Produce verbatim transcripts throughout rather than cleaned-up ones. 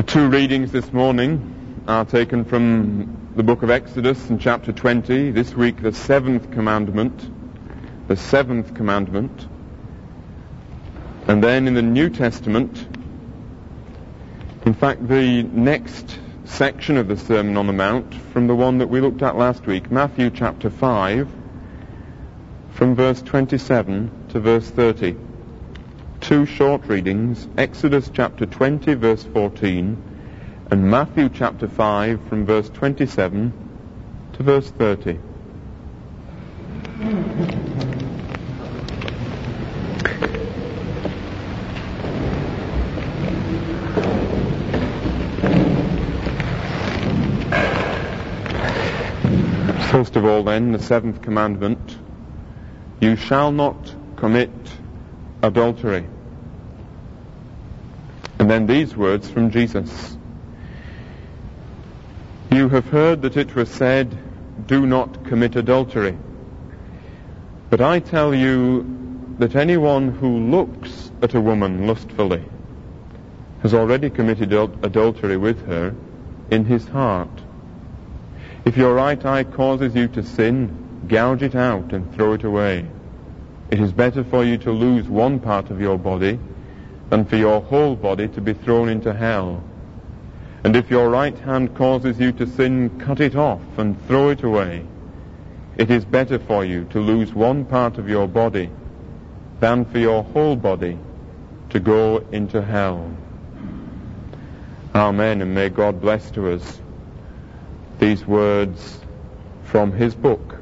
The two readings this morning are taken from the book of Exodus in chapter twenty. This week, the seventh commandment. The seventh commandment. And then in the New Testament, in fact, the next section of the Sermon on the Mount from the one that we looked at last week, Matthew chapter five, from verse twenty-seven to verse thirty. Two short readings, Exodus chapter twenty, verse fourteen, and Matthew chapter five, from verse twenty-seven to verse thirty. First of all, then, the seventh commandment: you shall not commit adultery. And then these words from Jesus: you have heard that it was said, do not commit adultery. But I tell you that anyone who looks at a woman lustfully has already committed adultery with her in his heart. If your right eye causes you to sin, gouge it out and throw it away. It is better for you to lose one part of your body than for your whole body to be thrown into hell. And if your right hand causes you to sin, cut it off and throw it away. It is better for you to lose one part of your body than for your whole body to go into hell. Amen, and may God bless to us these words from his book.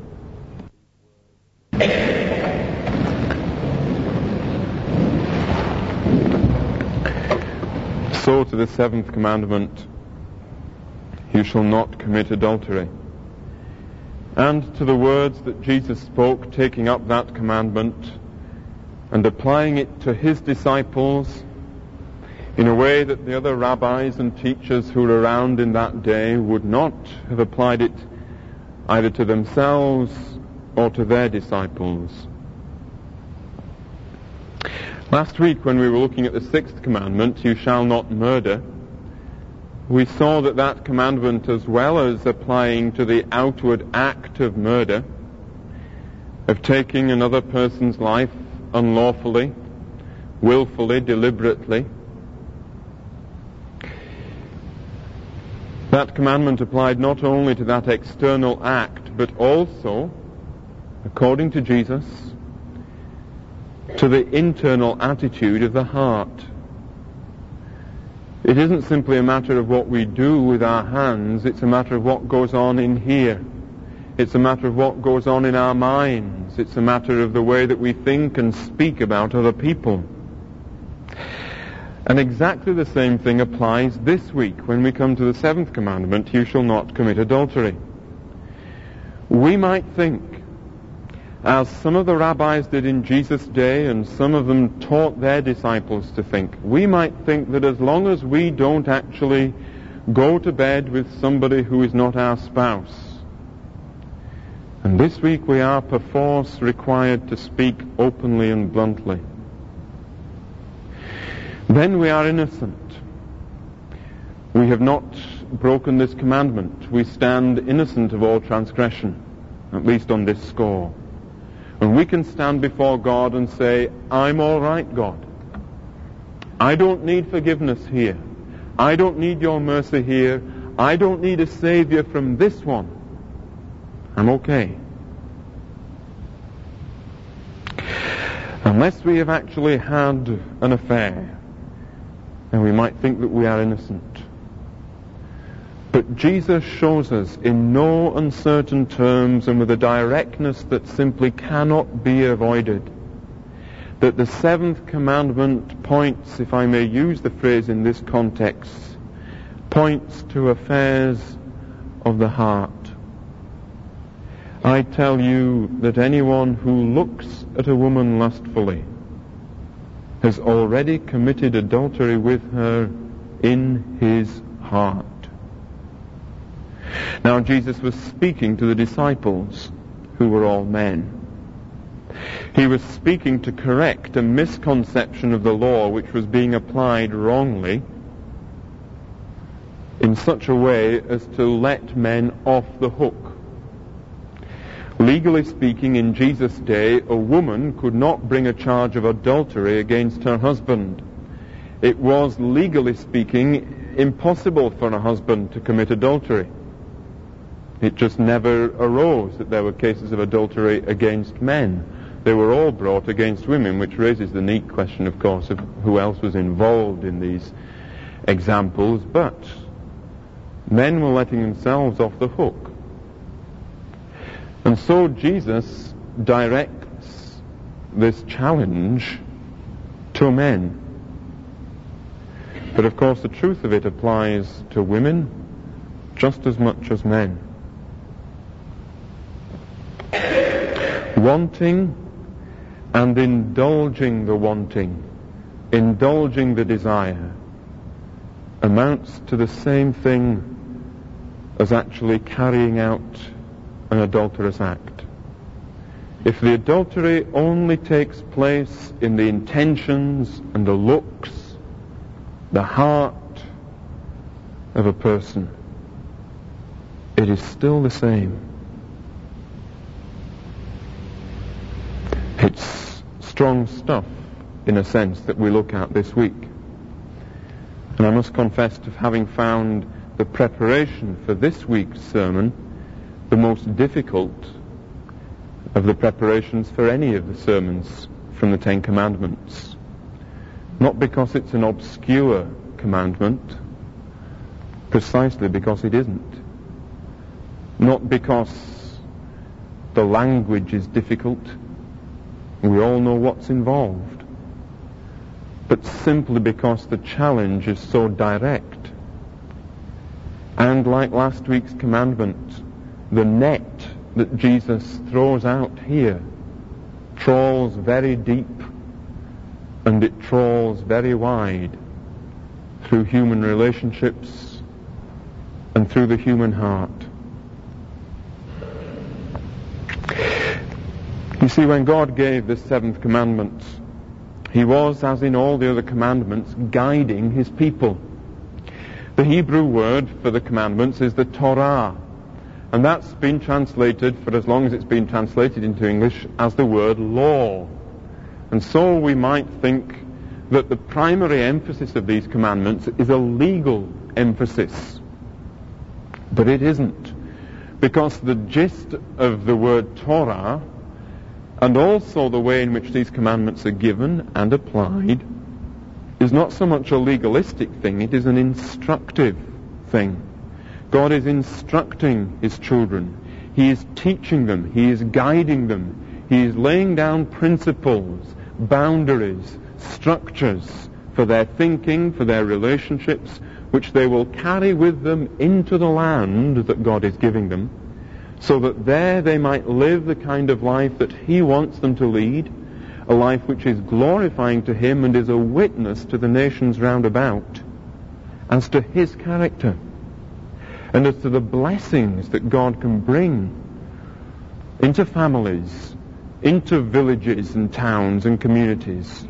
So to the seventh commandment, you shall not commit adultery. And to the words that Jesus spoke, taking up that commandment and applying it to his disciples in a way that the other rabbis and teachers who were around in that day would not have applied it either to themselves or to their disciples. Last week, when we were looking at the sixth commandment, you shall not murder, we saw that that commandment, as well as applying to the outward act of murder, of taking another person's life unlawfully, willfully, deliberately, that commandment applied not only to that external act, but also, according to Jesus, to the internal attitude of the heart. It isn't simply a matter of what we do with our hands, it's a matter of what goes on in here. It's a matter of what goes on in our minds. It's a matter of the way that we think and speak about other people. And exactly the same thing applies this week when we come to the seventh commandment, you shall not commit adultery. We might think, as some of the rabbis did in Jesus' day, and some of them taught their disciples to think, we might think that as long as we don't actually go to bed with somebody who is not our spouse, and this week we are perforce required to speak openly and bluntly, then we are innocent. We have not broken this commandment. We stand innocent of all transgression, at least on this score. And we can stand before God and say, I'm all right, God. I don't need forgiveness here. I don't need your mercy here. I don't need a Savior from this one. I'm okay. Unless we have actually had an affair, and we might think that we are innocent. But Jesus shows us in no uncertain terms and with a directness that simply cannot be avoided that the seventh commandment points, if I may use the phrase in this context, points to affairs of the heart. I tell you that anyone who looks at a woman lustfully has already committed adultery with her in his heart. Now, Jesus was speaking to the disciples, who were all men. He was speaking to correct a misconception of the law which was being applied wrongly. in such a way as to let men off the hook. Legally speaking, in Jesus' day, a woman could not bring a charge of adultery against her husband. It was, legally speaking, impossible for a husband to commit adultery. It just never arose that there were cases of adultery against men. They were all brought against women, which raises the neat question, of course, of who else was involved in these examples. But men were letting themselves off the hook. And so Jesus directs this challenge to men. But of course the truth of it applies to women just as much as men. Wanting and indulging the wanting, indulging the desire, amounts to the same thing as actually carrying out an adulterous act. If the adultery only takes place in the intentions and the looks, the heart of a person, it is still the same. It's strong stuff, in a sense, that we look at this week. And I must confess to having found the preparation for this week's sermon the most difficult of the preparations for any of the sermons from the Ten Commandments. Not because it's an obscure commandment, precisely because it isn't. Not because the language is difficult, we all know what's involved, but simply because the challenge is so direct. And like last week's commandment, the net that Jesus throws out here trawls very deep, and it trawls very wide through human relationships and through the human heart. You see, when God gave this seventh commandment, He was, as in all the other commandments, guiding His people. The Hebrew word for the commandments is the Torah, and that's been translated, for as long as it's been translated into English, as the word law. And so we might think that the primary emphasis of these commandments is a legal emphasis. But it isn't, because the gist of the word Torah, and also the way in which these commandments are given and applied, is not so much a legalistic thing, it is an instructive thing. God is instructing His children. He is teaching them. He is guiding them. He is laying down principles, boundaries, structures for their thinking, for their relationships, which they will carry with them into the land that God is giving them, so that there they might live the kind of life that He wants them to lead, a life which is glorifying to Him and is a witness to the nations round about as to His character and as to the blessings that God can bring into families, into villages and towns and communities.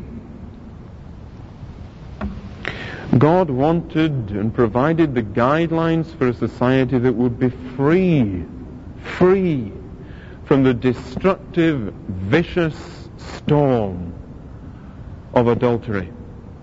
God wanted and provided the guidelines for a society that would be free, free from the destructive, vicious storm of adultery.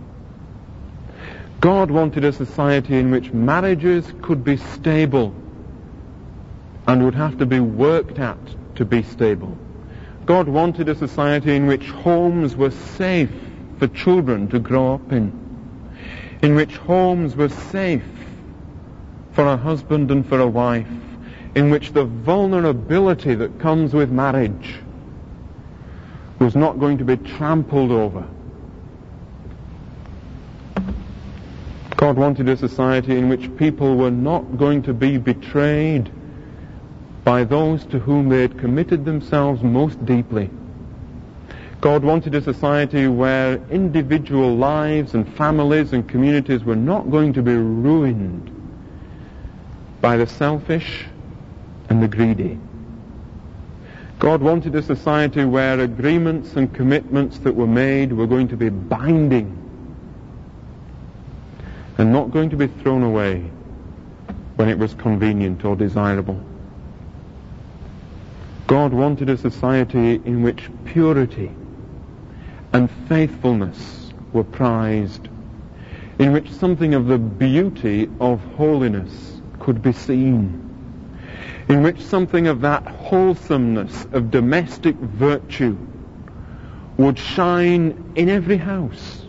God wanted a society in which marriages could be stable and would have to be worked at to be stable. God wanted a society in which homes were safe for children to grow up in, in which homes were safe for a husband and for a wife, in which the vulnerability that comes with marriage was not going to be trampled over. God wanted a society in which people were not going to be betrayed by those to whom they had committed themselves most deeply. God wanted a society where individual lives and families and communities were not going to be ruined by the selfish and the greedy. God wanted a society where agreements and commitments that were made were going to be binding and not going to be thrown away when it was convenient or desirable. God wanted a society in which purity and faithfulness were prized, in which something of the beauty of holiness could be seen, in which something of that wholesomeness of domestic virtue would shine in every house.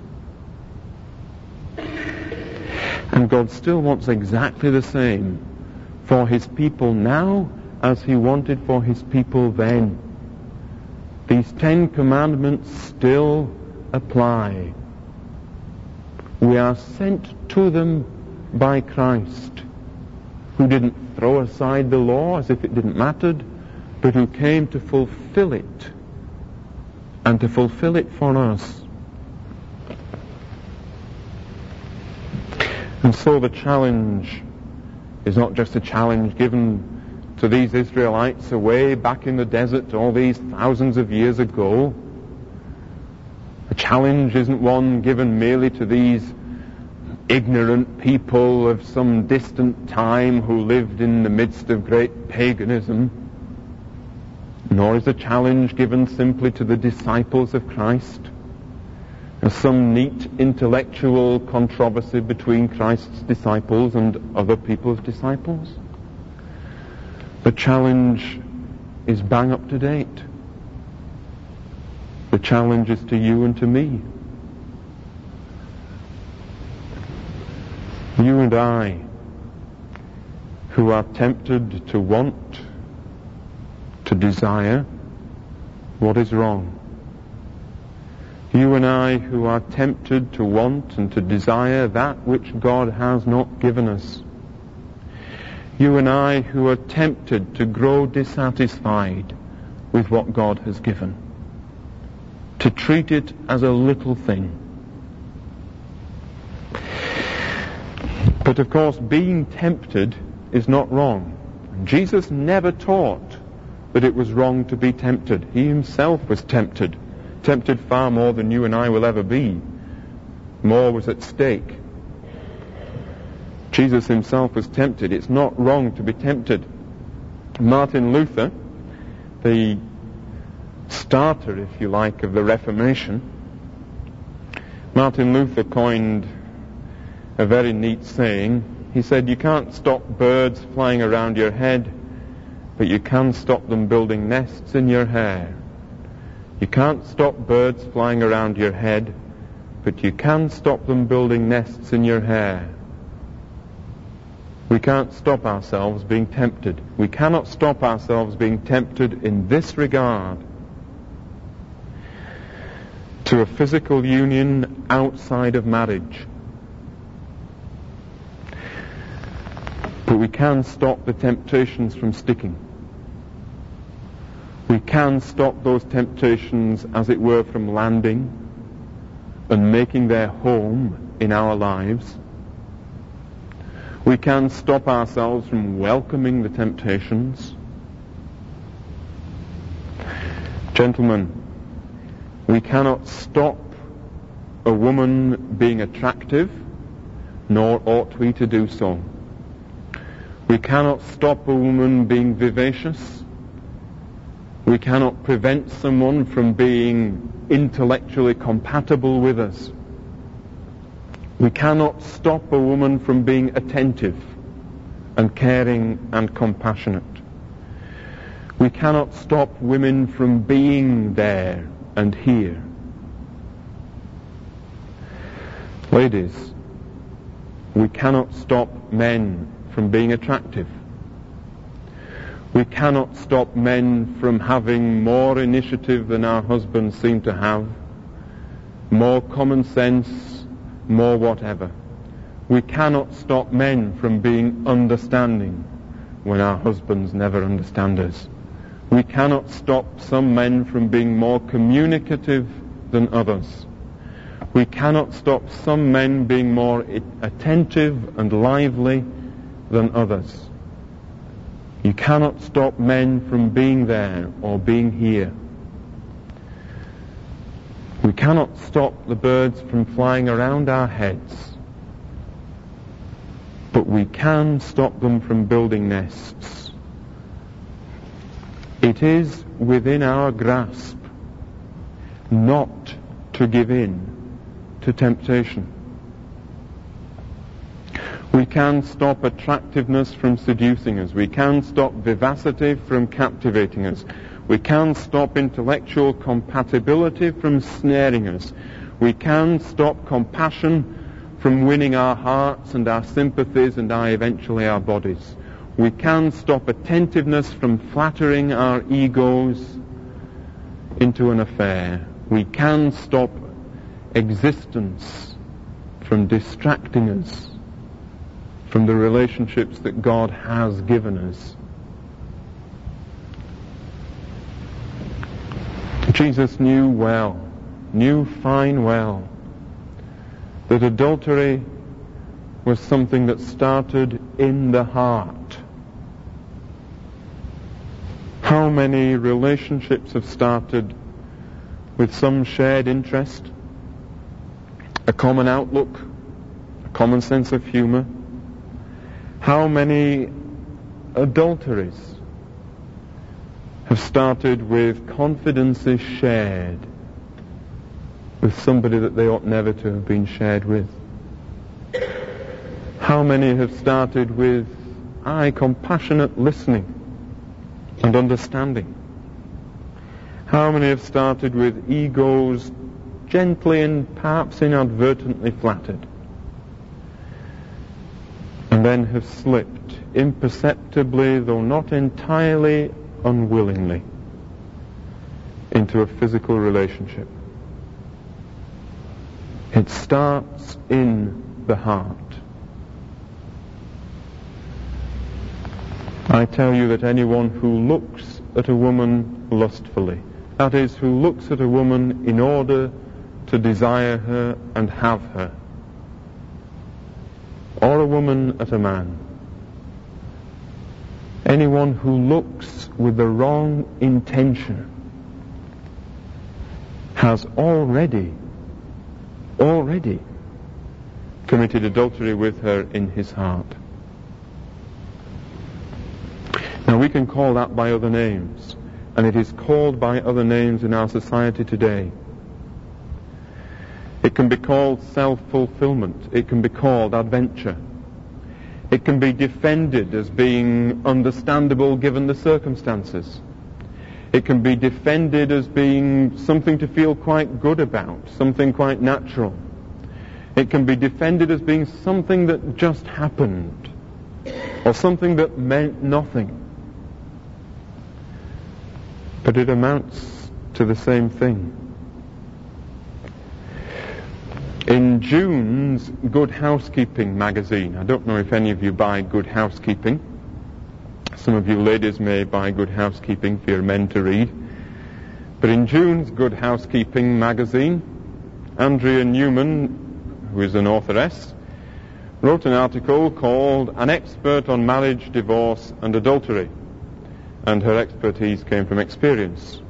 And God still wants exactly the same for his people now as he wanted for his people then. These Ten Commandments still apply. We are sent to them by Christ, who didn't throw aside the law as if it didn't matter, but who came to fulfill it, and to fulfill it for us. And so the challenge is not just a challenge given to these Israelites away back in the desert all these thousands of years ago. The challenge isn't one given merely to these ignorant people of some distant time who lived in the midst of great paganism, nor is the challenge given simply to the disciples of Christ as some neat intellectual controversy between Christ's disciples and other people's disciples. The challenge is bang up to date. The challenge is to you and to me. You and I, who are tempted to want, to desire what is wrong. You and I, who are tempted to want and to desire that which God has not given us. You and I, who are tempted to grow dissatisfied with what God has given, to treat it as a little thing. But of course, being tempted is not wrong. Jesus never taught that it was wrong to be tempted. He himself was tempted, tempted far more than you and I will ever be. More was at stake. Jesus himself was tempted. It's not wrong to be tempted. Martin Luther, the starter, if you like, of the Reformation, Martin Luther coined a very neat saying. He said, you can't stop birds flying around your head, but you can stop them building nests in your hair. You can't stop birds flying around your head, but you can stop them building nests in your hair. We can't stop ourselves being tempted. We cannot stop ourselves being tempted in this regard to a physical union outside of marriage. But we can stop the temptations from sticking. We can stop those temptations, as it were, from landing and making their home in our lives. We can stop ourselves from welcoming the temptations. Gentlemen, we cannot stop a woman being attractive, nor ought we to do so. We cannot stop a woman being vivacious. We cannot prevent someone from being intellectually compatible with us. We cannot stop a woman from being attentive and caring and compassionate. We cannot stop women from being there and here. Ladies, we cannot stop men from being attractive. We cannot stop men from having more initiative than our husbands seem to have, more common sense, more whatever. We cannot stop men from being understanding when our husbands never understand us. We cannot stop some men from being more communicative than others. We cannot stop some men being more attentive and lively than others. You cannot stop men from being there or being here. We cannot stop the birds from flying around our heads. But we can stop them from building nests. It is within our grasp not to give in to temptation. We can stop attractiveness from seducing us. We can stop vivacity from captivating us. We can stop intellectual compatibility from snaring us. We can stop compassion from winning our hearts and our sympathies and our, eventually our bodies. We can stop attentiveness from flattering our egos into an affair. We can stop existence from distracting us from the relationships that God has given us. Jesus knew well, knew fine well, that adultery was something that started in the heart. How many relationships have started with some shared interest, a common outlook, a common sense of humor? How many adulteries have started with confidences shared with somebody that they ought never to have been shared with? How many have started with, aye, compassionate listening and understanding? How many have started with egos gently and perhaps inadvertently flattered, and then have slipped imperceptibly, though not entirely unwillingly, into a physical relationship? It starts in the heart. I tell you that anyone who looks at a woman lustfully, that is, who looks at a woman in order to desire her and have her, or a woman at a man, anyone who looks with the wrong intention has already, already committed adultery with her in his heart. Now we can call that by other names, and it is called by other names in our society today. It can be called self-fulfillment. It can be called adventure. It can be defended as being understandable given the circumstances. It can be defended as being something to feel quite good about, something quite natural. It can be defended as being something that just happened, or something that meant nothing. But it amounts to the same thing. In June's Good Housekeeping magazine, I don't know if any of you buy Good Housekeeping. Some of you ladies may buy Good Housekeeping for your men to read. But in June's Good Housekeeping magazine, Andrea Newman, who is an authoress, wrote an article called An Expert on Marriage, Divorce and Adultery. And her expertise came from experience.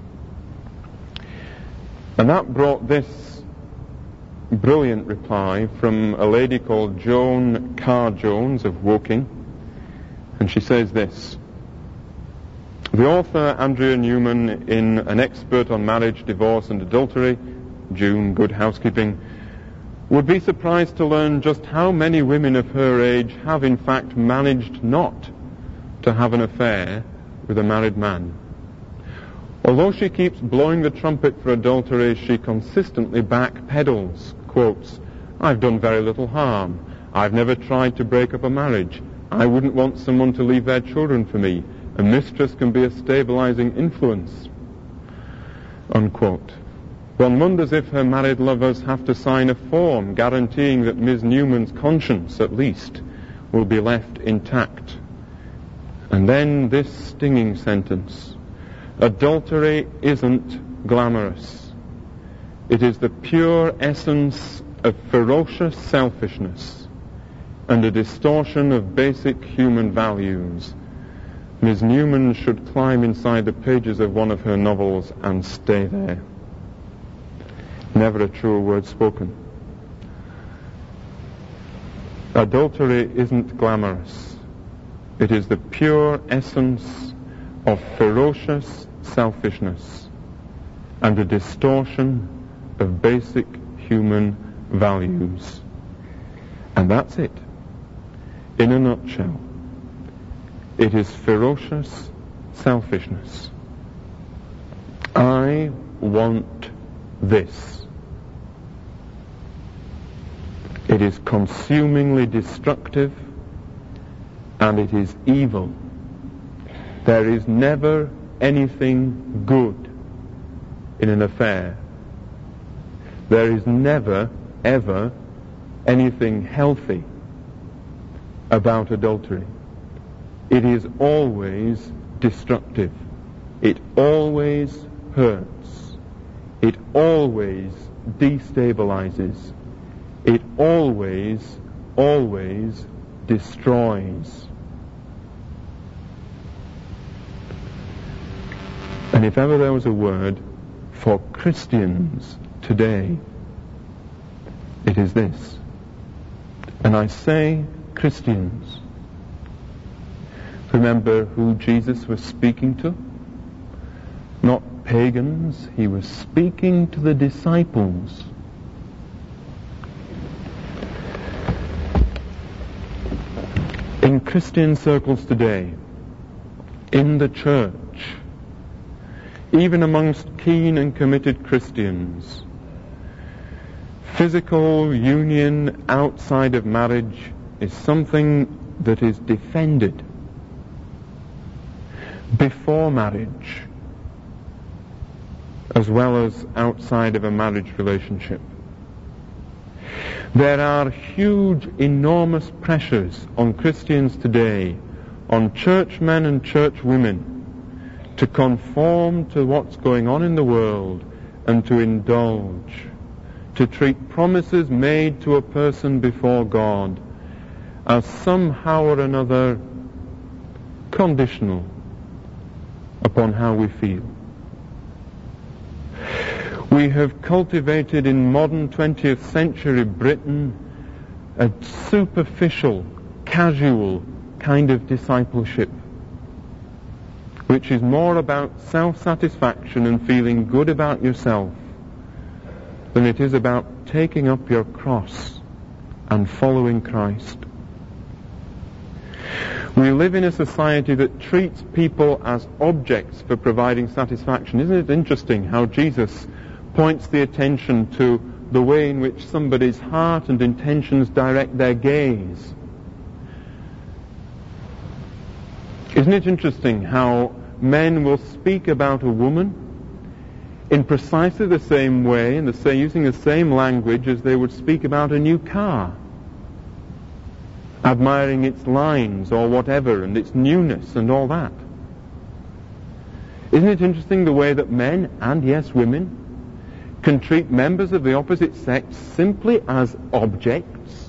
And that brought this brilliant reply from a lady called Joan Carr-Jones of Woking. And she says this: the author Andrea Newman, in An Expert on Marriage, Divorce and Adultery, June, Good Housekeeping, would be surprised to learn just how many women of her age have in fact managed not to have an affair with a married man. Although she keeps blowing the trumpet for adultery, she consistently backpedals, quotes, "I've done very little harm. I've never tried to break up a marriage. I wouldn't want someone to leave their children for me. A mistress can be a stabilizing influence." Unquote. One wonders if her married lovers have to sign a form guaranteeing that Miss Newman's conscience, at least, will be left intact. And then this stinging sentence: adultery isn't glamorous. It is the pure essence of ferocious selfishness and a distortion of basic human values. Miss Newman should climb inside the pages of one of her novels and stay there. Never a truer word spoken. Adultery isn't glamorous. It is the pure essence of ferocious selfishness and a distortion of basic human values. And that's it. In a nutshell, it is ferocious selfishness. I want this. It is consumingly destructive, and it is evil. There is never anything good in an affair. There is never, ever anything healthy about adultery. It is always destructive. It always hurts. It always destabilizes. It always, always destroys. And if ever there was a word for Christians today, it is this. And I say Christians. Remember who Jesus was speaking to? Not pagans. He was speaking to the disciples. In Christian circles today, in the church, even amongst keen and committed Christians, physical union outside of marriage is something that is defended before marriage as well as outside of a marriage relationship. There are huge, enormous pressures on Christians today, on churchmen and churchwomen, to conform to what's going on in the world and to indulge, to treat promises made to a person before God as somehow or another conditional upon how we feel. We have cultivated in modern twentieth century Britain a superficial, casual kind of discipleship, which is more about self-satisfaction and feeling good about yourself than it is about taking up your cross and following Christ. We live in a society that treats people as objects for providing satisfaction. Isn't it interesting how Jesus points the attention to the way in which somebody's heart and intentions direct their gaze? Isn't it interesting how men will speak about a woman in precisely the same way, in the same, using the same language as they would speak about a new car, admiring its lines or whatever and its newness and all that? Isn't it interesting the way that men, and yes, women, can treat members of the opposite sex simply as objects,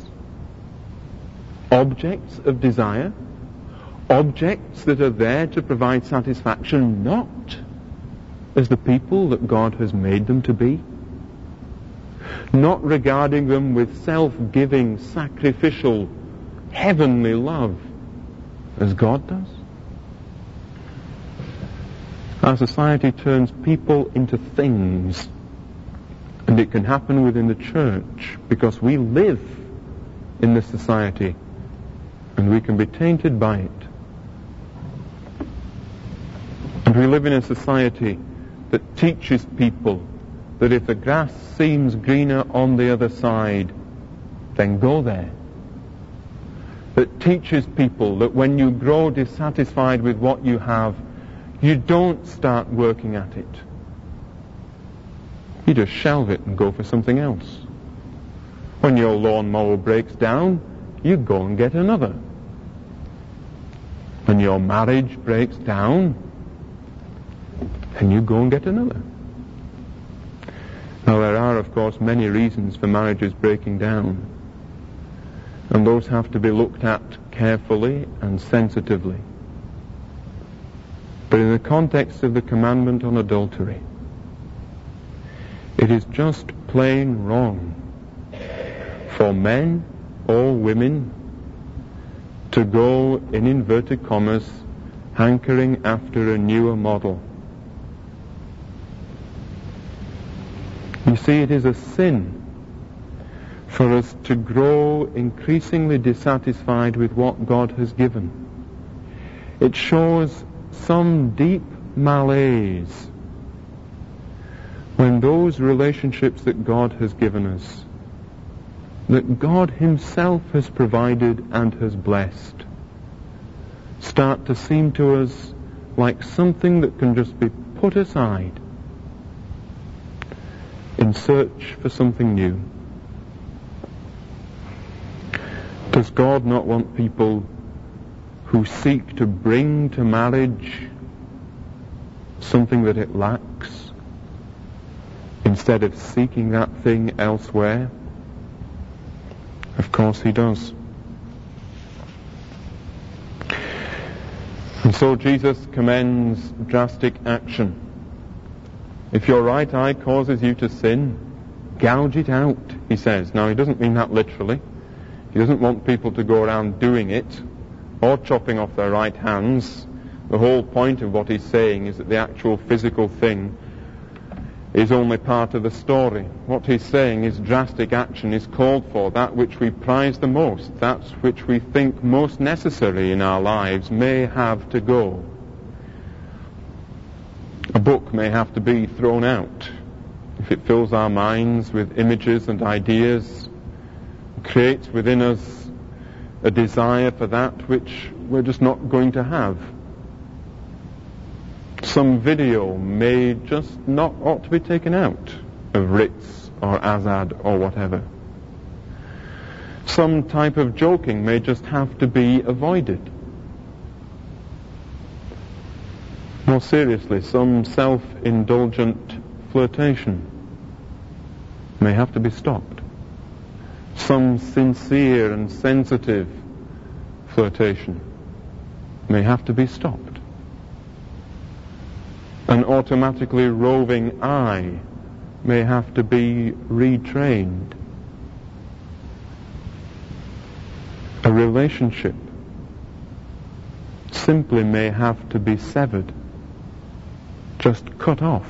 objects of desire, objects that are there to provide satisfaction, not as the people that God has made them to be, not regarding them with self-giving, sacrificial, heavenly love as God does? Our society turns people into things. And it can happen within the church because we live in this society and we can be tainted by it. And we live in a society that teaches people that if the grass seems greener on the other side, then go there. That teaches people that when you grow dissatisfied with what you have, you don't start working at it. You just shelve it and go for something else. When your lawnmower breaks down, you go and get another. When your marriage breaks down, then you go and get another. Now there are, of course, many reasons for marriages breaking down, and those have to be looked at carefully and sensitively. But in the context of the commandment on adultery, it is just plain wrong for men all women to go, in inverted commas, hankering after a newer model. You see, it is a sin for us to grow increasingly dissatisfied with what God has given. It shows some deep malaise when those relationships that God has given us, that God Himself has provided and has blessed, start to seem to us like something that can just be put aside in search for something new. Does God not want people who seek to bring to marriage something that it lacks, instead of seeking that thing elsewhere? Of course He does. And so Jesus commends drastic action. If your right eye causes you to sin, gouge it out, He says. Now, He doesn't mean that literally. He doesn't want people to go around doing it or chopping off their right hands. The whole point of what He's saying is that the actual physical thing is only part of the story. What He's saying is drastic action is called for. That which we prize the most, that which we think most necessary in our lives, may have to go. A book may have to be thrown out if it fills our minds with images and ideas, creates within us a desire for that which we're just not going to have. Some video may just not ought to be taken out of Ritz or Azad or whatever. Some type of joking may just have to be avoided. More seriously, some self-indulgent flirtation may have to be stopped. Some sincere and sensitive flirtation may have to be stopped. An automatically roving eye may have to be retrained. A relationship simply may have to be severed, just cut off.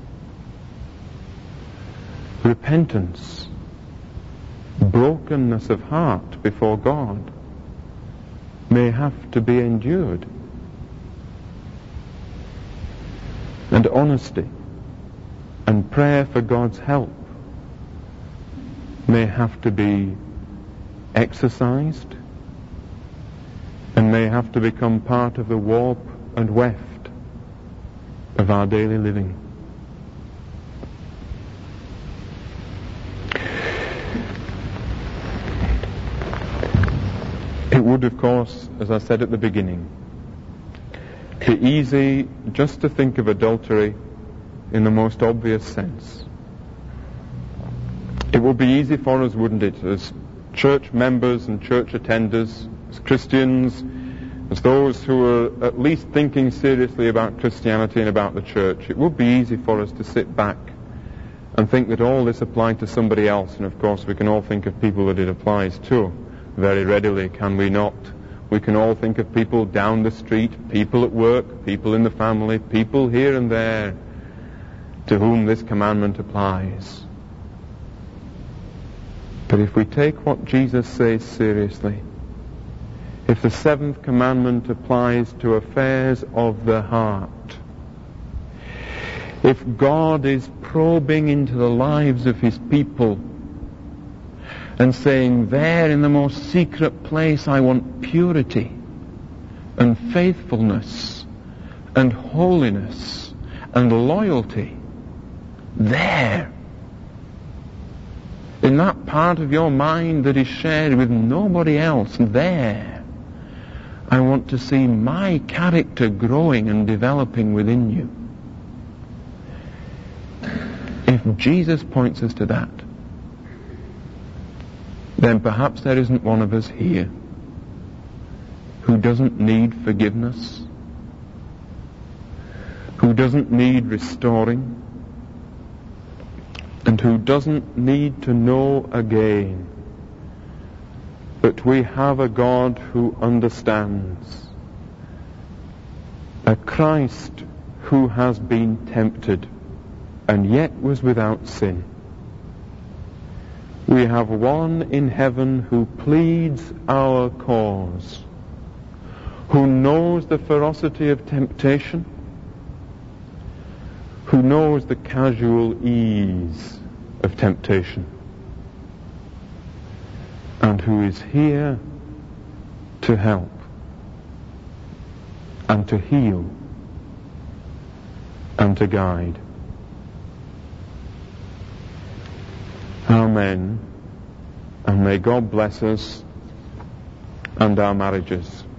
Repentance, brokenness of heart before God may have to be endured. And honesty and prayer for God's help may have to be exercised and may have to become part of the warp and weft of our daily living. It would, of course, as I said at the beginning, be easy just to think of adultery in the most obvious sense. It would be easy for us, wouldn't it, as church members and church attenders, as Christians, as those who are at least thinking seriously about Christianity and about the church, it would be easy for us to sit back and think that all this applied to somebody else. And of course we can all think of people that it applies to very readily, can we not? We can all think of people down the street, people at work, people in the family, people here and there to whom this commandment applies. But if we take what Jesus says seriously, if the seventh commandment applies to affairs of the heart, if God is probing into the lives of His people and saying, there in the most secret place I want purity and faithfulness and holiness and loyalty, there, in that part of your mind that is shared with nobody else, there, I want to see my character growing and developing within you. If Jesus points us to that, then perhaps there isn't one of us here who doesn't need forgiveness, who doesn't need restoring, and who doesn't need to know again But we have a God who understands, a Christ who has been tempted and yet was without sin. We have one in heaven who pleads our cause, who knows the ferocity of temptation, who knows the casual ease of temptation, and who is here to help and to heal and to guide. Amen. And may God bless us and our marriages.